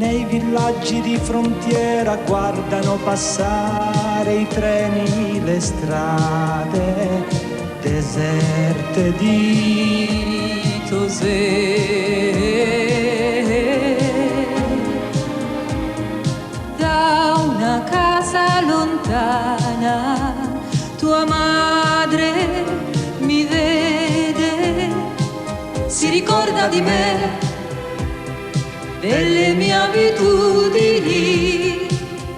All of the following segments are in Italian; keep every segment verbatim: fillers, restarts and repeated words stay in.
Nei villaggi di frontiera guardano passare i treni, le strade deserte di Tosè. Da una casa lontana tua madre mi vede, si ricorda di me, delle mie abitudini,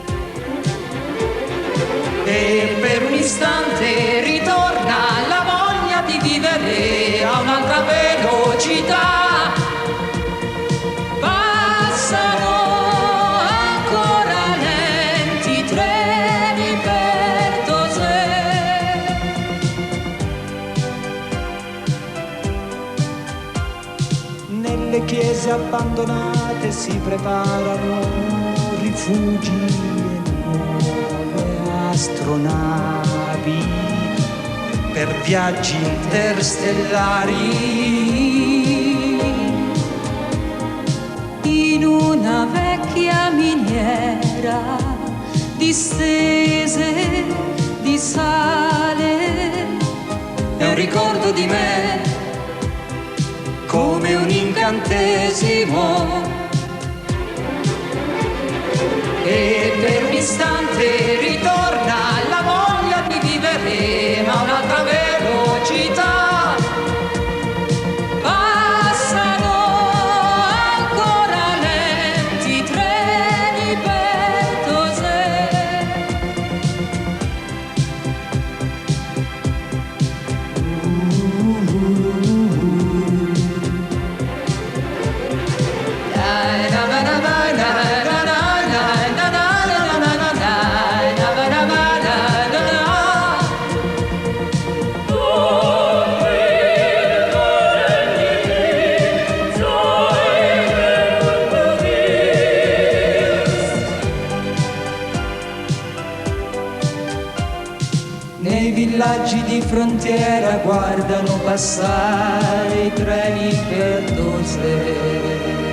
e per un istante ritorna la voglia di vivere a un'altra velocità. Passano ancora lenti treni per Tosè. Nelle chiese abbandonate si preparano rifugi e nuove astronavi per viaggi interstellari. In una vecchia miniera distese di sale è un ricordo di me, come un incantesimo, e per un istante ritorna la voglia di vivere a un'altra velocità. Passano ancora lenti treni per Tosè. Nei villaggi di frontiera guardano passare i treni per Tosè.